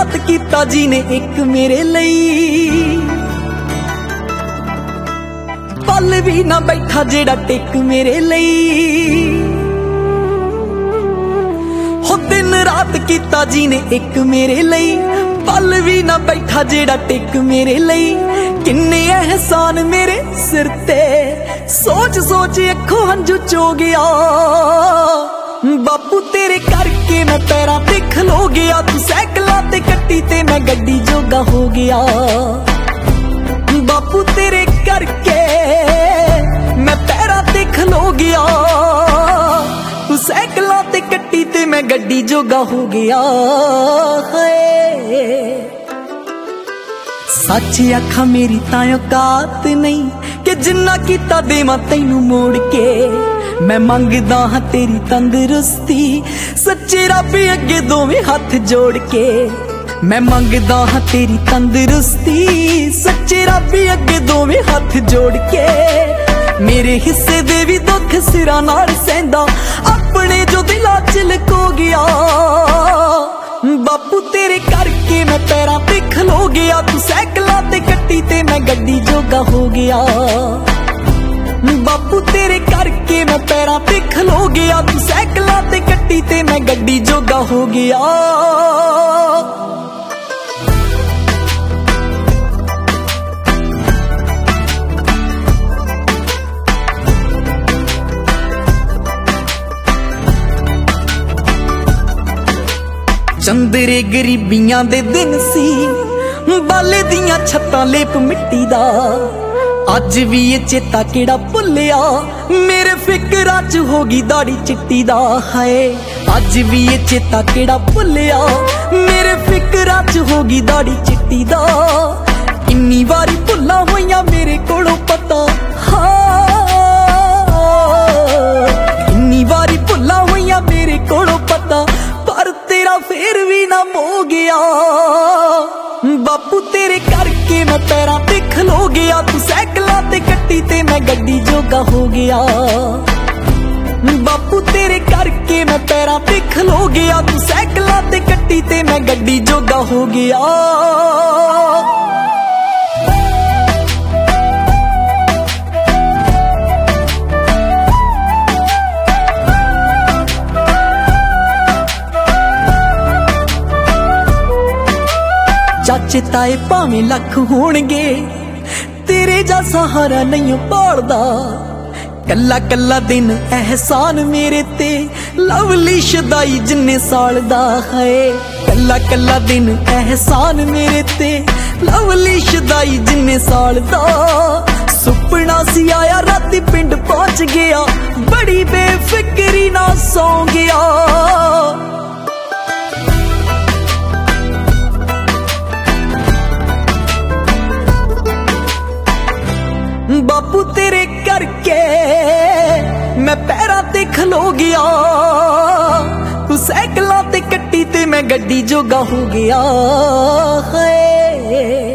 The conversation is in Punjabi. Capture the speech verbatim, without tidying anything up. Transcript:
ਰਾਤ ਕੀਤਾ ਜੀ ਨੇ ਇੱਕ ਮੇਰੇ ਲਈ, ਪਲ ਵੀ ਨਾ ਬੈਠਾ ਜਿਹੜਾ ਟਿਕ ਮੇਰੇ ਲਈ। ਹੋ ਦਿਨ ਰਾਤ ਕੀਤਾ ਜੀ ਨੇ ਇੱਕ ਮੇਰੇ ਲਈ, ਪਲ ਵੀ ਨਾ ਬੈਠਾ ਜਿਹੜਾ ਟਿਕ ਮੇਰੇ ਲਈ। ਕਿੰਨੇ ਅਹਿਸਾਨ ਮੇਰੇ ਸਿਰ ਤੇ, ਸੋਚ ਸੋਚ ਅੱਖੋਂ ਹੰਝੂ ਚੋ ਗਿਆ। ਬਾਪੂ ਤੇਰੇ ਕਰਕੇ ਮੈਂ ਪੈਰਾਂ ਤੇ ਖਲੋ ਗਿਆ, ਤੂੰ ਸਾਈਕਲਾਂ ਤੇ ਕੱਟੀ ਤੇ ਮੈਂ ਗੱਡੀ ਜੋਗਾ ਹੋ ਗਿਆ। ਬਾਪੂ ਤੇਰੇ ਕਰਕੇ ਮੈਂ ਪੈਰਾਂ ਤੇ ਖਲੋ ਗਿਆ, ਤੂੰ ਸਾਈਕਲਾਂ ਤੇ ਕੱਟੀ ਤੇ ਮੈਂ ਗੱਡੀ ਜੋਗਾ ਹੋ ਗਿਆ। ਸੱਚ ਆਖਾਂ ਮੇਰੀ ਤਾਂ ਔਕਾਤ ਨਹੀਂ ਕਿ ਜਿੰਨਾ ਕੀਤਾ ਦੇਵਾਂ ਤੈਨੂੰ ਮੋੜ ਕੇ। ਮੈਂ ਮੰਗਦਾ ਹਾਂ ਤੇਰੀ ਤੰਦਰੁਸਤੀ, ਸੱਚੇ ਰੱਬ ਅੱਗੇ ਦੋਵੇਂ ਹੱਥ ਜੋੜ ਕੇ। ਮੈਂ ਮੰਗਦਾ ਹਾਂ ਤੇਰੀ ਤੰਦਰੁਸਤੀ, ਸੱਚੇ ਰੱਬ ਅੱਗੇ ਦੋਵੇਂ ਹੱਥ ਜੋੜ ਕੇ। ਮੇਰੇ ਹਿੱਸੇ ਦੇ ਵੀ ਦੁੱਖ ਸਿਰਾਂ ਨਾਲ ਸਹਿੰਦਾ, ਆਪਣੇ ਜੋ ਦਿਲਾਂ ਚ ਲੁਕੋ ਗਿਆ। ਬਾਪੂ ਤੇਰੇ ਕਰਕੇ ਮੈਂ ਪੈਰਾਂ ਤੇ ਖਲੋ ਗਿਆ, ਤੂੰ ਸਾਈਕਲਾਂ ਤੇ ਕੱਟੀ ਤੇ ਮੈਂ ਗੱਡੀ ਜੋਗਾ ਹੋ ਗਿਆ। ਬਾਪੂ ਤੇਰੇ ਕਰਕੇ ਮੈਂ ਪੈਰਾਂ ਤੇ ਖਲੋ ਗਿਆ, ਤੂੰ ਸਾਈਕਲਾਂ ਤੇ ਕੱਟੀ ਤੇ ਮੈਂ ਗੱਡੀ ਜੋਗਾ ਹੋ ਗਿਆ। ਚੰਦਰੇ ਗਰੀਬੀਆਂ ਦੇ ਦਿਨ ਸੀ, ਬਾਲੇ ਦੀਆਂ ਛੱਤਾਂ ਲੇਪ ਮਿੱਟੀ ਦਾ। ਅੱਜ ਵੀ ਇਹ ਚੇਤਾ ਕਿਹੜਾ ਭੁੱਲਿਆ, ਮੇਰੇ ਫਿਕਰਾਂ ਚ ਹੋ ਗਈ ਦਾੜੀ ਚਿੱਟੀ ਦਾ। ਹਾਏ ਅੱਜ ਵੀ ਇਹ ਚੇਤਾ ਕਿਹੜਾ ਭੁੱਲਿਆ, ਮੇਰੇ ਫਿਕਰਾਂ ਚ ਹੋ ਗਈ ਦਾੜੀ ਚਿੱਟੀ ਦਾ। ਕਿੰਨੀ ਵਾਰੀ ਭੁੱਲਾਂ ਹੋਈਆਂ ਮੇਰੇ ਕੋਲੋਂ ਪਤਾ, ਹਾਂ ਕਿੰਨੀ ਵਾਰੀ ਭੁੱਲਾਂ ਹੋਈਆਂ ਮੇਰੇ ਕੋਲੋਂ ਪਤਾ, ਪਰ ਤੇਰਾ ਫੇਰ ਵੀ ਨਾ ਮੋ ਗਿਆ। ਬਾਪੂ ਤੇਰੇ ਕਰਕੇ ਮੈਂ ਪੈਰਾਂ ਤੇ ਖਲੋ ਗਿਆ, ਤੂੰ ਸਾਈਕਲਾਂ ਤੇ ਕੱਟੀ ਤੇ ਮੈਂ ਗੱਡੀ ਜੋਗਾ ਹੋ ਗਿਆ। ਬਾਪੂ ਤੇਰੇ ਕਰਕੇ ਮੈਂ ਪੈਰਾਂ ਤੇ ਖਲੋ ਗਿਆ, ਤੂੰ ਸਾਈਕਲਾਂ ਤੇ ਕੱਟੀ ਤੇ ਮੈਂ ਗੱਡੀ ਜੋਗਾ ਹੋ ਗਿਆ। ਚਾਚੇ ਤਾਏ ਭਾਵੇਂ ਲੱਖ ਹੋਣਗੇ, ਤੇਰੇ ਜਾ ਸਹਾਰਾ ਨਹੀਂ ਪਾਲਦਾ। ਕੱਲਾ ਕੱਲਾ ਦਿਨ ਅਹਿਸਾਨ ਮੇਰੇ ਤੇ, ਲਵਲੀ ਸ਼ਦਾਈ ਜਿੰਨੇ ਸਾਲ ਦਾ ਹੈ। ਕੱਲਾ ਕੱਲਾ ਦਿਨ ਅਹਿਸਾਨ ਮੇਰੇ ਤੇ, ਲਵਲੀ ਸ਼ਦਾਈ ਜਿੰਨੇ ਸਾਲ ਦਾ। ਸੁਪਨਾ ਸੀ ਆਇਆ ਰਾਤੀ ਪਿੰਡ ਪਹੁੰਚ ਗਿਆ, ਬੜੀ ਬੇਫਿਕਰੀ ਨਾਲ ਸੌਂ ਗਿਆ। ਬਾਪੂ ਤੇਰੇ ਕਰਕੇ ਮੈਂ ਪੈਰਾਂ ਤੇ ਖਲੋ ਗਿਆ, ਤੂੰ ਸਾਈਕਲਾਂ ਤੇ ਕੱਟੀ ਤੇ ਮੈਂ ਗੱਡੀ ਜੋਗਾ ਹੋ ਗਿਆ। ਹੈ